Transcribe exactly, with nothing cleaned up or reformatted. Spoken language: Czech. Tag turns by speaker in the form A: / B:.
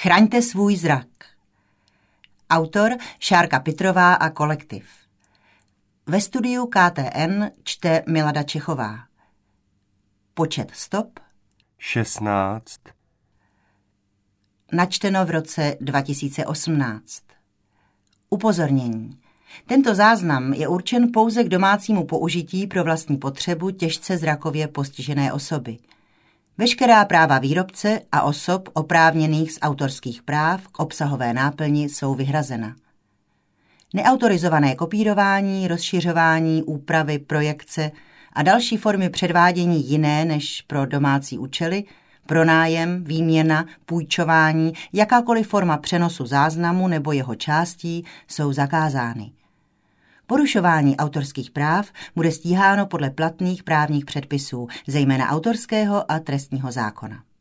A: Chraňte svůj zrak. Autor Šárka Pitrová a kolektiv. Ve studiu K T N čte Milada Čechová. Počet stop
B: šestnáct.
A: Načteno v roce dva tisíce osmnáct. Upozornění. Tento záznam je určen pouze k domácímu použití pro vlastní potřebu těžce zrakově postižené osoby. Veškerá práva výrobce a osob oprávněných z autorských práv k obsahové náplni jsou vyhrazena. Neautorizované kopírování, rozšiřování, úpravy, projekce a další formy předvádění jiné než pro domácí účely, pronájem, výměna, půjčování, jakákoliv forma přenosu záznamu nebo jeho částí jsou zakázány. Porušování autorských práv bude stíháno podle platných právních předpisů, zejména autorského a trestního zákona.